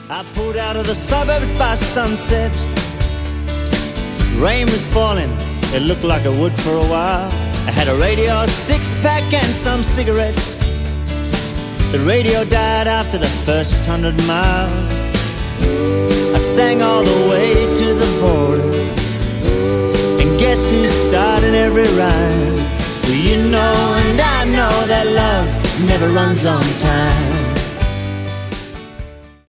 I pulled out of the suburbs by sunset. Rain was falling, it looked like it would for a while. I had a radio, a six-pack and some cigarettes. The radio died after the first 100 miles. I sang all the way to the border, and guess who started every rhyme? Well, you know and I know that love never runs on time.